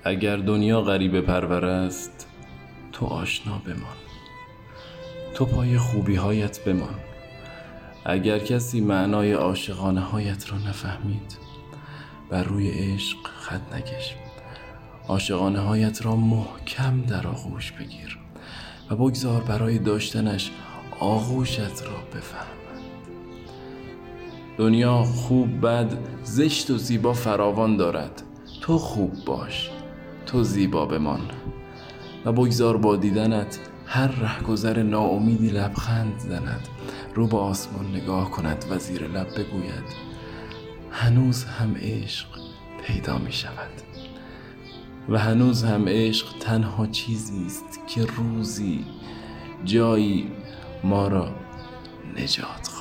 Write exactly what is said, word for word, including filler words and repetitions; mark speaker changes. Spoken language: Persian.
Speaker 1: اگر دنیا غریبه پرور است، تو آشنا بمان، تو پای خوبی هایت بمان. اگر کسی معنای عاشقانه هایت را نفهمید، بر روی عشق خط نکش. عاشقانه هایت را محکم در آغوش بگیر و بگذار برای داشتنش آغوشت را بفهمد. دنیا خوب، بد، زشت و زیبا فراوان دارد. تو خوب باش، تو زیبا بمان و بگذار با دیدنت هر رهگذر ناامیدی لبخند زند، رو به آسمان نگاه کند و زیر لب بگوید هنوز هم عشق پیدا می شود و هنوز هم عشق تنها چیزی است که روزی جایی ما را نجات